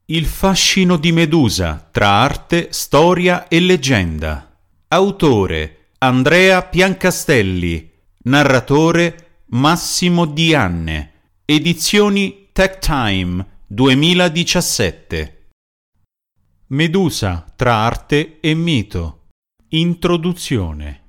Il fascino di Medusa tra arte, storia e leggenda. Autore Andrea Piancastelli. Narratore Massimo Dianne. Edizioni Tech Time 2017. Medusa tra arte e mito. Introduzione.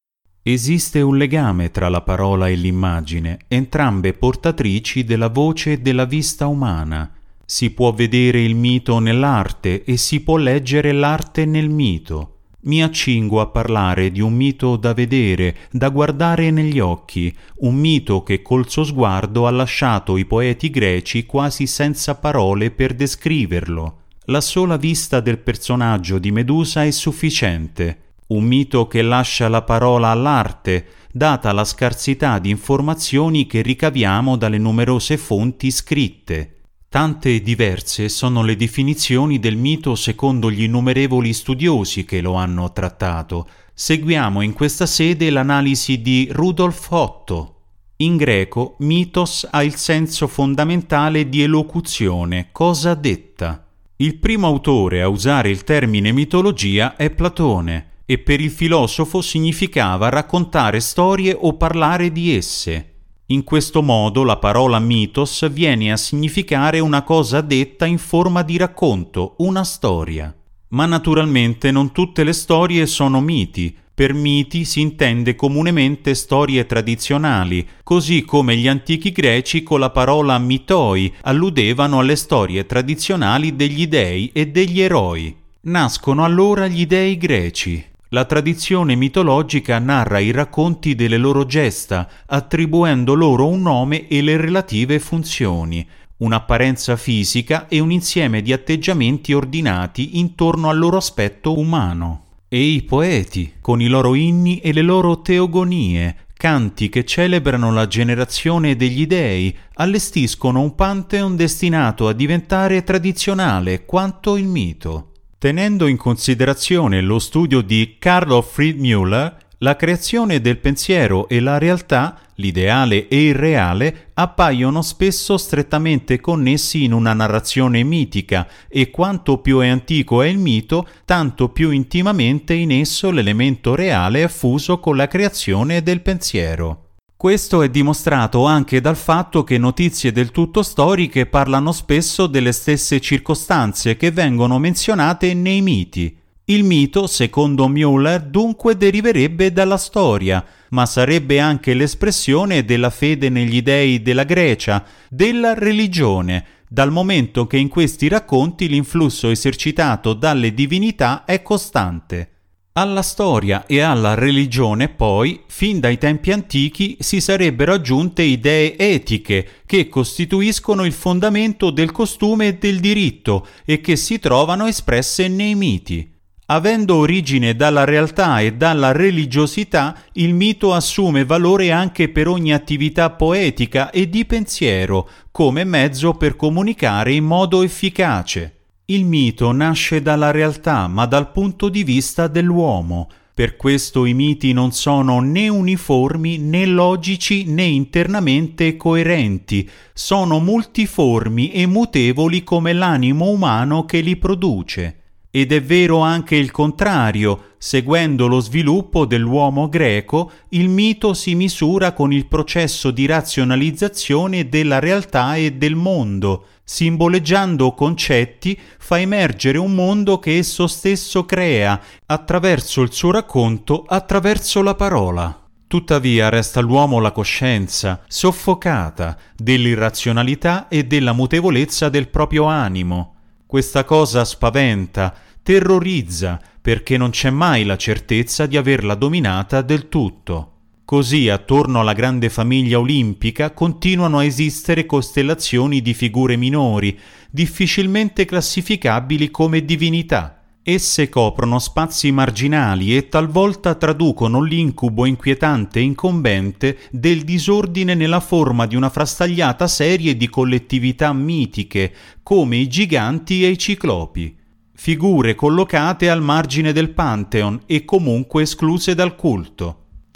Esiste un legame tra la parola e l'immagine, entrambe portatrici della voce e della vista umana. Si può vedere il mito nell'arte e si può leggere l'arte nel mito. Mi accingo a parlare di un mito da vedere, da guardare negli occhi, un mito che col suo sguardo ha lasciato i poeti greci quasi senza parole per descriverlo. La sola vista del personaggio di Medusa è sufficiente. Un mito che lascia la parola all'arte, data la scarsità di informazioni che ricaviamo dalle numerose fonti scritte. Tante e diverse sono le definizioni del mito secondo gli innumerevoli studiosi che lo hanno trattato. Seguiamo in questa sede l'analisi di Rudolf Otto. In greco, mitos ha il senso fondamentale di elocuzione, cosa detta. Il primo autore a usare il termine mitologia è Platone, e per il filosofo significava raccontare storie o parlare di esse. In questo modo la parola mitos viene a significare una cosa detta in forma di racconto, una storia. Ma naturalmente non tutte le storie sono miti. Per miti si intende comunemente storie tradizionali, così come gli antichi greci con la parola mitoi alludevano alle storie tradizionali degli dei e degli eroi. Nascono allora gli dei greci. La tradizione mitologica narra i racconti delle loro gesta, attribuendo loro un nome e le relative funzioni, un'apparenza fisica e un insieme di atteggiamenti ordinati intorno al loro aspetto umano. E i poeti, con i loro inni e le loro teogonie, canti che celebrano la generazione degli dei, allestiscono un pantheon destinato a diventare tradizionale quanto il mito. Tenendo in considerazione lo studio di Carl Gottfried Müller, la creazione del pensiero e la realtà, l'ideale e il reale, appaiono spesso strettamente connessi in una narrazione mitica e quanto più è antico è il mito, tanto più intimamente in esso l'elemento reale è fuso con la creazione del pensiero. Questo è dimostrato anche dal fatto che notizie del tutto storiche parlano spesso delle stesse circostanze che vengono menzionate nei miti. Il mito, secondo Müller, dunque deriverebbe dalla storia, ma sarebbe anche l'espressione della fede negli dei della Grecia, della religione, dal momento che in questi racconti l'influsso esercitato dalle divinità è costante. Alla storia e alla religione poi, fin dai tempi antichi, si sarebbero aggiunte idee etiche che costituiscono il fondamento del costume e del diritto e che si trovano espresse nei miti. Avendo origine dalla realtà e dalla religiosità, il mito assume valore anche per ogni attività poetica e di pensiero, come mezzo per comunicare in modo efficace. Il mito nasce dalla realtà, ma dal punto di vista dell'uomo. Per questo i miti non sono né uniformi, né logici, né internamente coerenti. Sono multiformi e mutevoli come l'animo umano che li produce. Ed è vero anche il contrario. Seguendo lo sviluppo dell'uomo greco, il mito si misura con il processo di razionalizzazione della realtà e del mondo. Simboleggiando concetti, fa emergere un mondo che esso stesso crea, attraverso il suo racconto, attraverso la parola. Tuttavia resta all'uomo la coscienza, soffocata, dell'irrazionalità e della mutevolezza del proprio animo. Questa cosa spaventa, terrorizza, perché non c'è mai la certezza di averla dominata del tutto. Così, attorno alla grande famiglia olimpica, continuano a esistere costellazioni di figure minori, difficilmente classificabili come divinità. Esse coprono spazi marginali e talvolta traducono l'incubo inquietante e incombente del disordine nella forma di una frastagliata serie di collettività mitiche, come i giganti e i ciclopi. Figure collocate al margine del Pantheon e comunque escluse dal culto.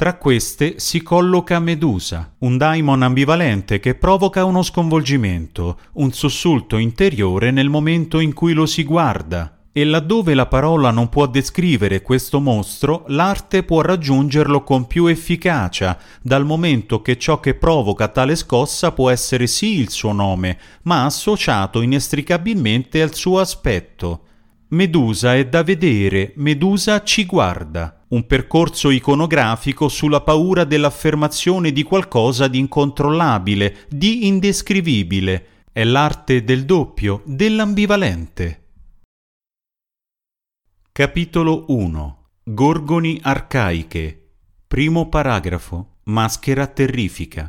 Tra queste si colloca Medusa, un daimon ambivalente che provoca uno sconvolgimento, un sussulto interiore nel momento in cui lo si guarda. E laddove la parola non può descrivere questo mostro, l'arte può raggiungerlo con più efficacia, dal momento che ciò che provoca tale scossa può essere sì il suo nome, ma associato inestricabilmente al suo aspetto. Medusa è da vedere, Medusa ci guarda. Un percorso iconografico sulla paura dell'affermazione di qualcosa di incontrollabile, di indescrivibile. È l'arte del doppio, dell'ambivalente. Capitolo 1. Gorgoni arcaiche. Primo paragrafo. Maschera terrifica.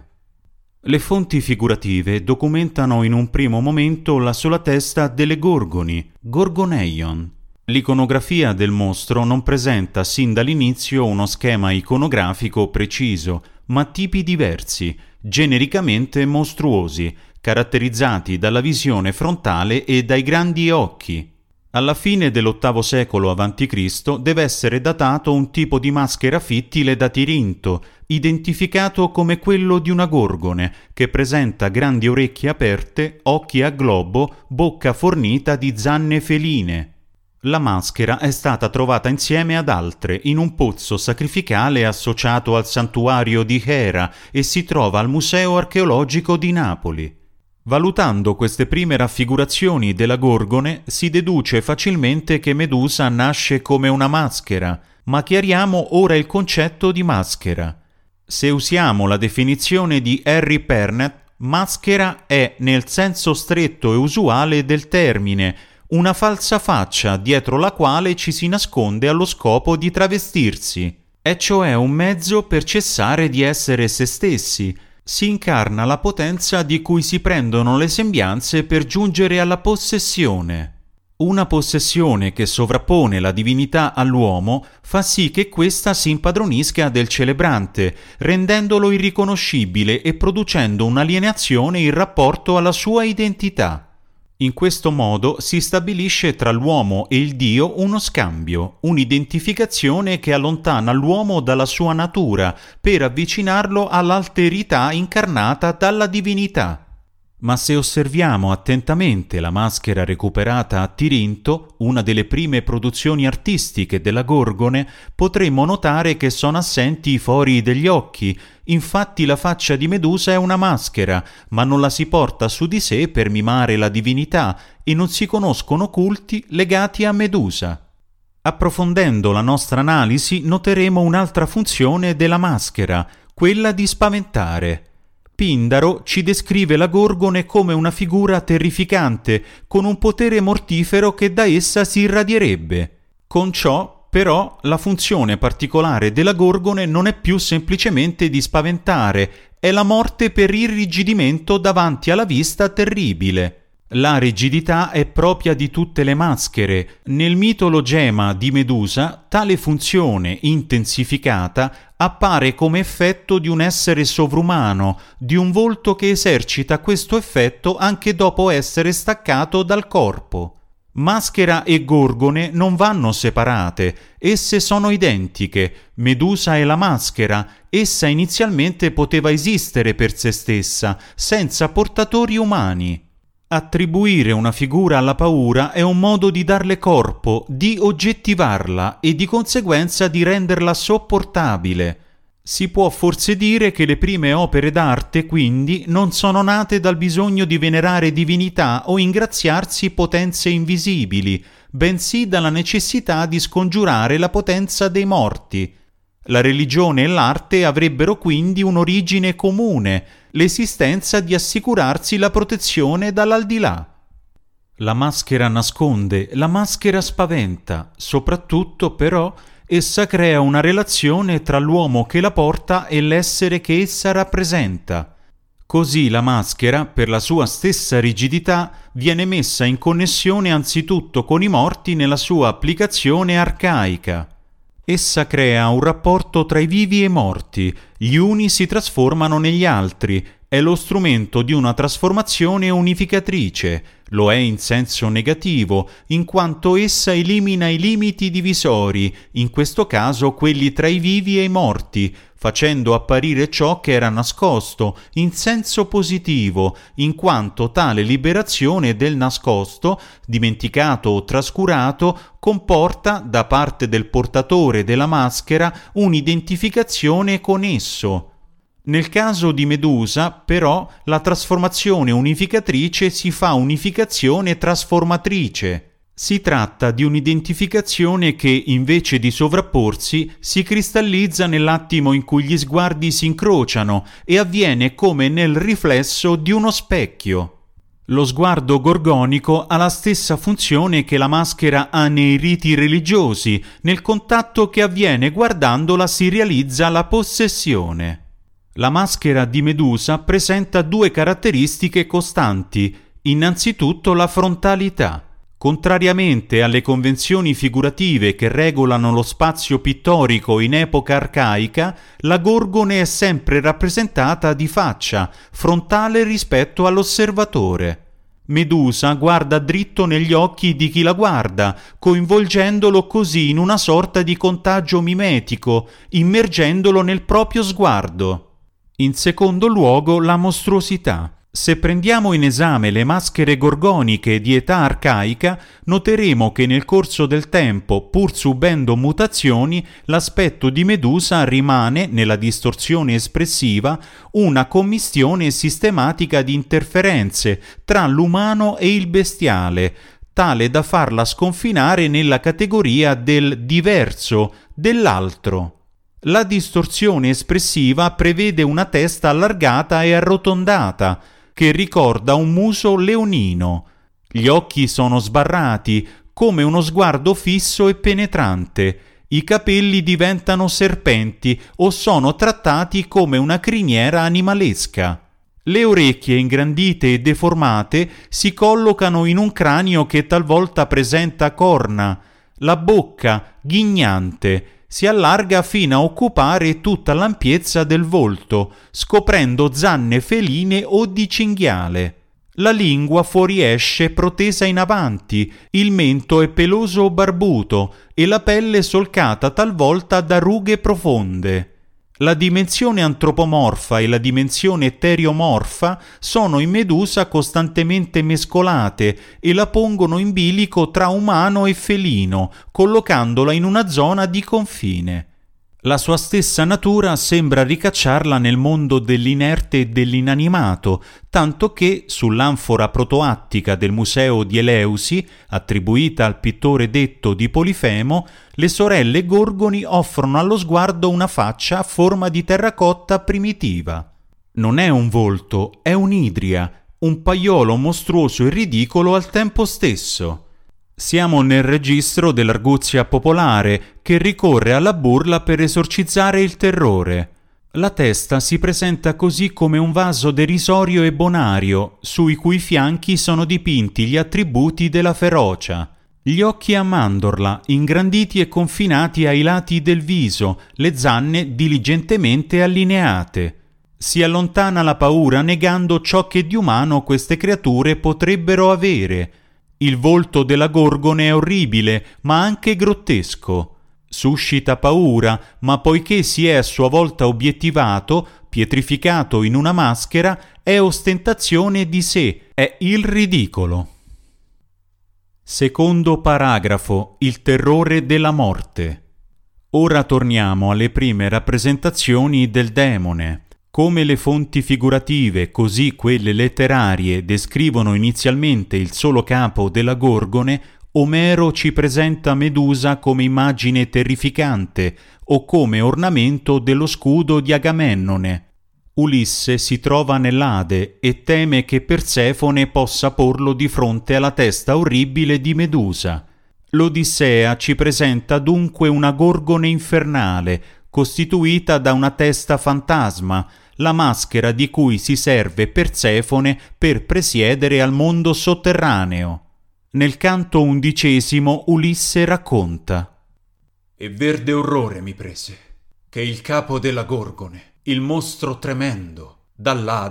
Le fonti figurative documentano in un primo momento la sola testa delle gorgoni, Gorgoneion. L'iconografia del mostro non presenta sin dall'inizio uno schema iconografico preciso, ma tipi diversi, genericamente mostruosi, caratterizzati dalla visione frontale e dai grandi occhi. Alla fine dell'VIII secolo a.C. deve essere datato un tipo di maschera fittile da Tirinto, identificato come quello di una gorgone, che presenta grandi orecchie aperte, occhi a globo, bocca fornita di zanne feline. La maschera è stata trovata insieme ad altre in un pozzo sacrificale associato al santuario di Hera e si trova al Museo archeologico di Napoli. Valutando queste prime raffigurazioni della gorgone si deduce facilmente che Medusa nasce come una maschera, ma chiariamo ora il concetto di maschera. Se usiamo la definizione di Henry Pernet, maschera è, nel senso stretto e usuale del termine, una falsa faccia dietro la quale ci si nasconde allo scopo di travestirsi. È cioè un mezzo per cessare di essere se stessi. Si incarna la potenza di cui si prendono le sembianze per giungere alla possessione. Una possessione che sovrappone la divinità all'uomo fa sì che questa si impadronisca del celebrante, rendendolo irriconoscibile e producendo un'alienazione in rapporto alla sua identità. In questo modo si stabilisce tra l'uomo e il Dio uno scambio, un'identificazione che allontana l'uomo dalla sua natura per avvicinarlo all'alterità incarnata dalla divinità. Ma se osserviamo attentamente la maschera recuperata a Tirinto, una delle prime produzioni artistiche della Gorgone, potremmo notare che sono assenti i fori degli occhi. Infatti la faccia di Medusa è una maschera, ma non la si porta su di sé per mimare la divinità e non si conoscono culti legati a Medusa. Approfondendo la nostra analisi noteremo un'altra funzione della maschera, quella di spaventare. Pindaro ci descrive la Gorgone come una figura terrificante, con un potere mortifero che da essa si irradierebbe. Con ciò, però, la funzione particolare della Gorgone non è più semplicemente di spaventare, è la morte per irrigidimento davanti alla vista terribile. La rigidità è propria di tutte le maschere. Nel mitologema di Medusa, tale funzione intensificata appare come effetto di un essere sovrumano, di un volto che esercita questo effetto anche dopo essere staccato dal corpo. Maschera e gorgone non vanno separate, esse sono identiche. Medusa è la maschera, essa inizialmente poteva esistere per se stessa, senza portatori umani. Attribuire una figura alla paura è un modo di darle corpo, di oggettivarla e di conseguenza di renderla sopportabile. Si può forse dire che le prime opere d'arte, quindi, non sono nate dal bisogno di venerare divinità o ingraziarsi potenze invisibili, bensì dalla necessità di scongiurare la potenza dei morti. La religione e l'arte avrebbero quindi un'origine comune, l'esistenza di assicurarsi la protezione dall'aldilà. La maschera nasconde, la maschera spaventa, soprattutto però essa crea una relazione tra l'uomo che la porta e l'essere che essa rappresenta. Così la maschera, per la sua stessa rigidità, viene messa in connessione anzitutto con i morti nella sua applicazione arcaica. Essa crea un rapporto tra i vivi e i morti, gli uni si trasformano negli altri, è lo strumento di una trasformazione unificatrice. Lo è in senso negativo, in quanto essa elimina i limiti divisori, in questo caso quelli tra i vivi e i morti, facendo apparire ciò che era nascosto, in senso positivo, in quanto tale liberazione del nascosto, dimenticato o trascurato, comporta da parte del portatore della maschera un'identificazione con esso. Nel caso di Medusa, però, la trasformazione unificatrice si fa unificazione trasformatrice. Si tratta di un'identificazione che, invece di sovrapporsi, si cristallizza nell'attimo in cui gli sguardi si incrociano e avviene come nel riflesso di uno specchio. Lo sguardo gorgonico ha la stessa funzione che la maschera ha nei riti religiosi. Nel contatto che avviene guardandola si realizza la possessione. La maschera di Medusa presenta due caratteristiche costanti. Innanzitutto la frontalità. Contrariamente alle convenzioni figurative che regolano lo spazio pittorico in epoca arcaica, la Gorgone è sempre rappresentata di faccia, frontale rispetto all'osservatore. Medusa guarda dritto negli occhi di chi la guarda, coinvolgendolo così in una sorta di contagio mimetico, immergendolo nel proprio sguardo. In secondo luogo, la mostruosità. Se prendiamo in esame le maschere gorgoniche di età arcaica, noteremo che nel corso del tempo, pur subendo mutazioni, l'aspetto di Medusa rimane, nella distorsione espressiva, una commistione sistematica di interferenze tra l'umano e il bestiale, tale da farla sconfinare nella categoria del diverso, dell'altro. La distorsione espressiva prevede una testa allargata e arrotondata, che ricorda un muso leonino. Gli occhi sono sbarrati, come uno sguardo fisso e penetrante. I capelli diventano serpenti o sono trattati come una criniera animalesca. Le orecchie ingrandite e deformate si collocano in un cranio che talvolta presenta corna. La bocca, ghignante, si allarga fino a occupare tutta l'ampiezza del volto, scoprendo zanne feline o di cinghiale. La lingua fuoriesce protesa in avanti, il mento è peloso o barbuto e la pelle solcata talvolta da rughe profonde. La dimensione antropomorfa e la dimensione eteriomorfa sono in Medusa costantemente mescolate e la pongono in bilico tra umano e felino, collocandola in una zona di confine. La sua stessa natura sembra ricacciarla nel mondo dell'inerte e dell'inanimato, tanto che, sull'anfora protoattica del museo di Eleusi, attribuita al pittore detto di Polifemo, le sorelle Gorgoni offrono allo sguardo una faccia a forma di terracotta primitiva. Non è un volto, è un'idria, un paiolo mostruoso e ridicolo al tempo stesso. Siamo nel registro dell'arguzia popolare che ricorre alla burla per esorcizzare il terrore. La testa si presenta così come un vaso derisorio e bonario, sui cui fianchi sono dipinti gli attributi della ferocia. Gli occhi a mandorla, ingranditi e confinati ai lati del viso, le zanne diligentemente allineate. Si allontana la paura negando ciò che di umano queste creature potrebbero avere. Il volto della Gorgone è orribile, ma anche grottesco. Suscita paura, ma poiché si è a sua volta obiettivato, pietrificato in una maschera, è ostentazione di sé, è il ridicolo. Secondo paragrafo. Il terrore della morte. Ora torniamo alle prime rappresentazioni del demone. Come le fonti figurative, così quelle letterarie descrivono inizialmente il solo capo della Gorgone, Omero ci presenta Medusa come immagine terrificante o come ornamento dello scudo di Agamennone. Ulisse si trova nell'Ade e teme che Persefone possa porlo di fronte alla testa orribile di Medusa. L'Odissea ci presenta dunque una Gorgone infernale, costituita da una testa fantasma, la maschera di cui si serve Persefone per presiedere al mondo sotterraneo. Nel canto 11 Ulisse racconta: E verde orrore mi prese, che il capo della Gorgone, il mostro tremendo, dall'Ade,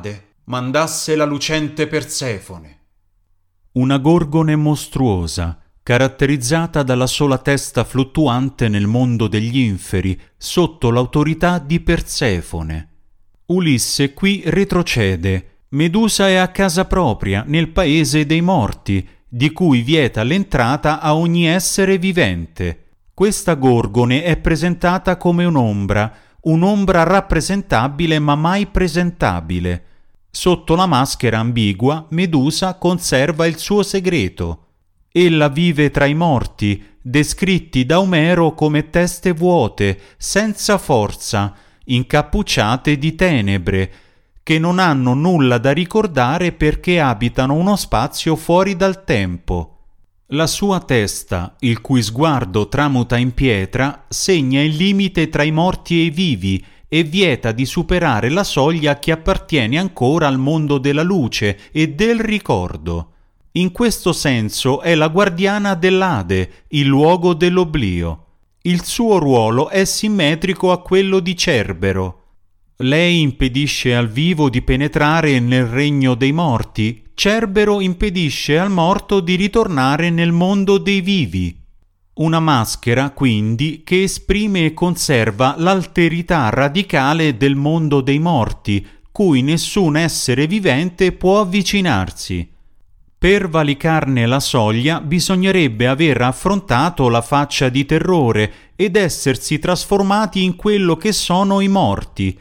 mandasse la lucente Persefone. Una gorgone mostruosa, caratterizzata dalla sola testa fluttuante nel mondo degli inferi, sotto l'autorità di Persefone. Ulisse qui retrocede. Medusa è a casa propria, nel paese dei morti, di cui vieta l'entrata a ogni essere vivente. Questa gorgone è presentata come un'ombra rappresentabile ma mai presentabile. Sotto la maschera ambigua, Medusa conserva il suo segreto. Ella vive tra i morti, descritti da Omero come teste vuote, senza forza, incappucciate di tenebre, che non hanno nulla da ricordare perché abitano uno spazio fuori dal tempo. La sua testa, il cui sguardo tramuta in pietra, segna il limite tra i morti e i vivi e vieta di superare la soglia che appartiene ancora al mondo della luce e del ricordo. In questo senso è la guardiana dell'Ade, il luogo dell'oblio. Il suo ruolo è simmetrico a quello di Cerbero. Lei impedisce al vivo di penetrare nel regno dei morti, Cerbero impedisce al morto di ritornare nel mondo dei vivi. Una maschera, quindi, che esprime e conserva l'alterità radicale del mondo dei morti, cui nessun essere vivente può avvicinarsi. Per valicarne la soglia bisognerebbe aver affrontato la faccia di terrore ed essersi trasformati in quello che sono i morti,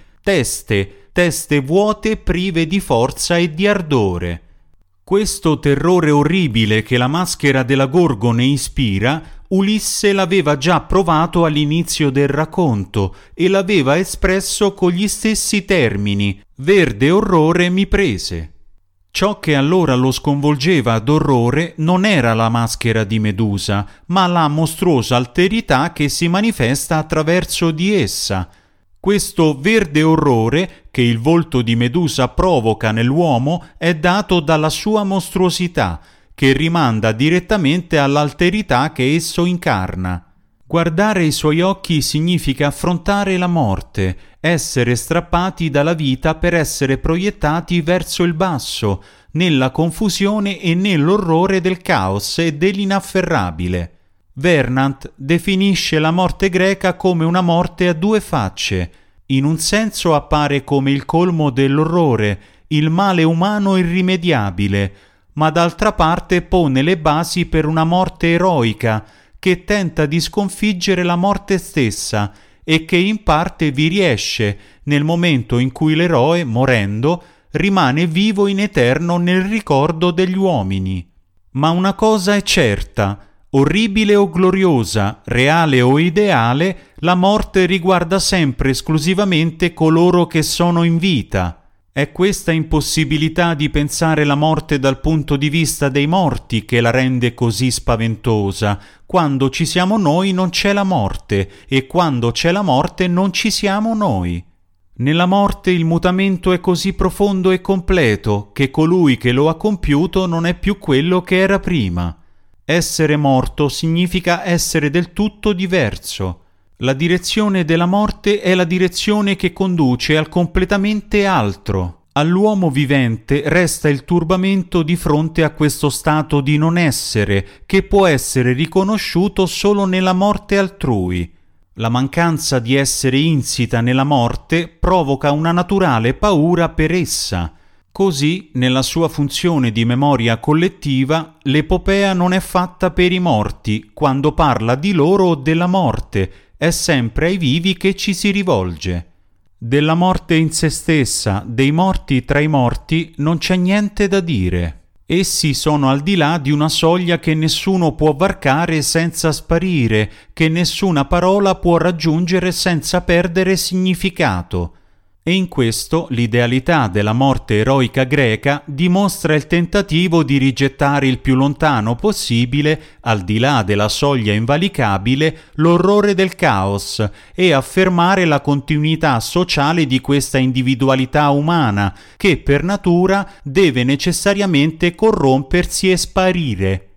teste vuote prive di forza e di ardore. Questo terrore orribile che la maschera della Gorgone ispira, Ulisse l'aveva già provato all'inizio del racconto e l'aveva espresso con gli stessi termini: verde orrore mi prese. Ciò che allora lo sconvolgeva d'orrore non era la maschera di Medusa, ma la mostruosa alterità che si manifesta attraverso di essa. Questo verde orrore che il volto di Medusa provoca nell'uomo è dato dalla sua mostruosità, che rimanda direttamente all'alterità che esso incarna. Guardare i suoi occhi significa affrontare la morte, essere strappati dalla vita per essere proiettati verso il basso, nella confusione e nell'orrore del caos e dell'inafferrabile. Vernant definisce la morte greca come una morte a due facce. In un senso appare come il colmo dell'orrore, il male umano irrimediabile, ma d'altra parte pone le basi per una morte eroica, che tenta di sconfiggere la morte stessa e che in parte vi riesce nel momento in cui l'eroe, morendo, rimane vivo in eterno nel ricordo degli uomini. Ma una cosa è certa: orribile o gloriosa, reale o ideale, la morte riguarda sempre esclusivamente coloro che sono in vita. È questa impossibilità di pensare la morte dal punto di vista dei morti che la rende così spaventosa. Quando ci siamo noi non c'è la morte, e quando c'è la morte non ci siamo noi. Nella morte il mutamento è così profondo e completo che colui che lo ha compiuto non è più quello che era prima. Essere morto significa essere del tutto diverso. La direzione della morte è la direzione che conduce al completamente altro. All'uomo vivente resta il turbamento di fronte a questo stato di non essere, che può essere riconosciuto solo nella morte altrui. La mancanza di essere insita nella morte provoca una naturale paura per essa. Così, nella sua funzione di memoria collettiva, l'epopea non è fatta per i morti quando parla di loro o della morte, è sempre ai vivi che ci si rivolge. Della morte in se stessa, dei morti tra i morti, non c'è niente da dire. Essi sono al di là di una soglia che nessuno può varcare senza sparire, che nessuna parola può raggiungere senza perdere significato. E in questo l'idealità della morte eroica greca dimostra il tentativo di rigettare il più lontano possibile, al di là della soglia invalicabile, l'orrore del caos e affermare la continuità sociale di questa individualità umana che per natura deve necessariamente corrompersi e sparire.